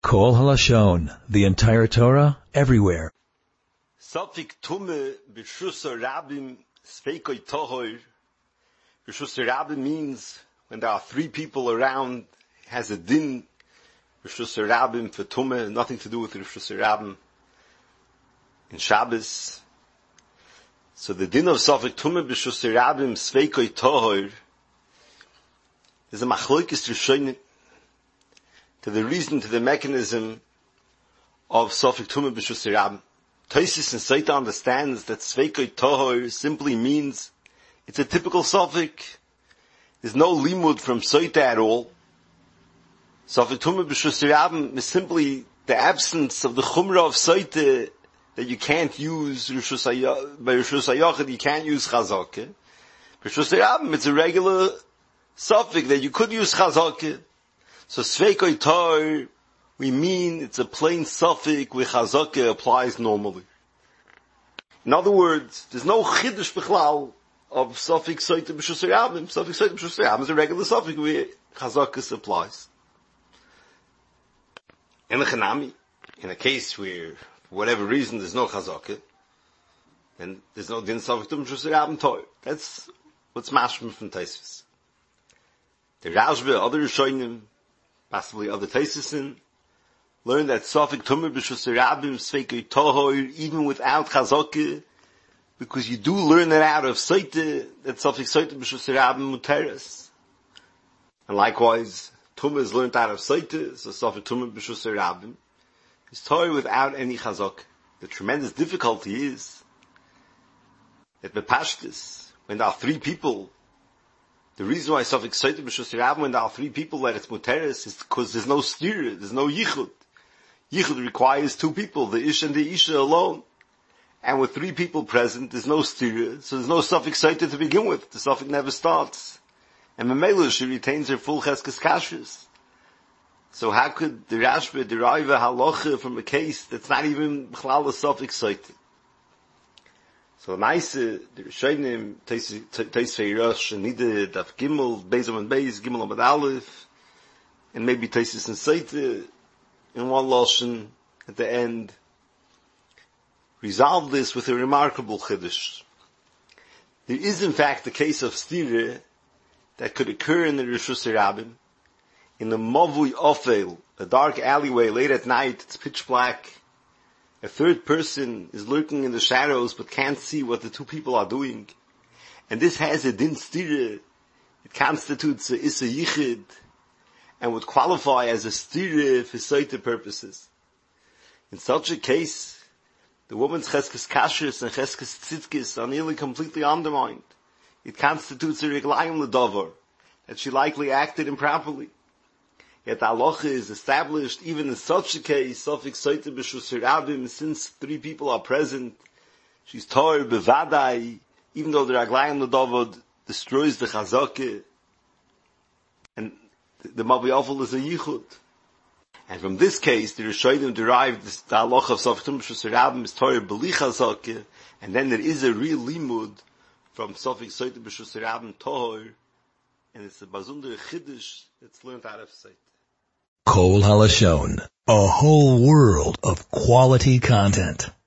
Kol Halashon, the entire Torah, everywhere. Safik tume b'shusar rabim sveikoi tohor. B'shusar rabim means when there are three people around, it has a din. B'shusar rabim for tume, nothing to do with b'shusar rabim in Shabbos. So the din of Safik tume b'shusar rabim sveikoi tohor is a machloikis rishonim to the reason, to the mechanism of Safik tume b'shusar rabim. Taisis and Saita understands that Sveikoi Tohor simply means it's a typical suffix. There's no limud from Saita at all. Safik Tumah B'Shusar Rabim is simply the absence of the Chumrah of Saita that you can't use by Rishus HaYachid, you can't use Chazakah. B'Shusar Rabim, it's a regular suffix that you could use Chazakah. So Sveikoi Tohor, we mean it's a plain suffix where chazakah applies normally. In other words, there's no chiddush b'chlal of suffix soita b'shusar rabim. Suffix soita b'shusar rabim is a regular suffix where chazakah applies. In the chanami, in a case where, for whatever reason, there's no chazakah, then there's no din suffix b'shusar rabim toy. That's what's mashma from Taisvis. The Rashba, other Rishonim, possibly other Taisisin, learn that Safik Tumah B'Shusar Rabim Sveikoi Tohor even without Chazakah, because you do learn it out of Saita, that Safik Saita B'Shusar Rabim Muteres. And likewise, Tumah is learned out of Saita, so Safik Tumah B'Shusar Rabim is Torah without any Chazakah. The tremendous difficulty is that B'Pashtis, when there are three people, the reason why Safik Saita B'Shusar Rabim, when there are three people that it's Muteres, is because there's no stira, there's no yichud. Yichud requires two people, the Ish and the Isha alone. And with three people present, there's no stira, so there's no suffix Saita to begin with. The suffix never starts. And Memela, she retains her full cheskes kashrus. So how could the Rashba derive a halacha from a case that's not even b'chlal a suffix Saita? So Maise, the Rishonim, Teisvei Rosh, Nida, Daf Gimel, Beis and Beis, Gimel Amad Aleph, and maybe Teisis and Saita, in one lashon at the end, resolve this with a remarkable chiddush. There is in fact the case of stira that could occur in the Rishus Rabim, in the Mavui Ofel, a dark alleyway late at night, it's pitch black. A third person is lurking in the shadows but can't see what the two people are doing. And this has a din stira. It constitutes a issa yichid, and would qualify as a stira for Saita purposes. In such a case, the woman's cheskes kashrus and cheskes tzidkis are nearly completely undermined. It constitutes a reglayim l'davar, that she likely acted improperly. Yet the halacha is established even in such a case, suffix Saita b'shusar rabim, since three people are present, she's tor bevadai, even though the reglayim l'davar destroys the chazakah, and the Mavi Ofel is a yichud. And from this case, the Rishonim derived the halacha of Safik Tumah B'Shusar Rabim is Torah b'li chazakah, and then there is a real limud from Safik Saita B'Shusar Rabim Tohor, and it's a bazunder chiddush that's learned out of Saita. Kol Halashon, a whole world of quality content.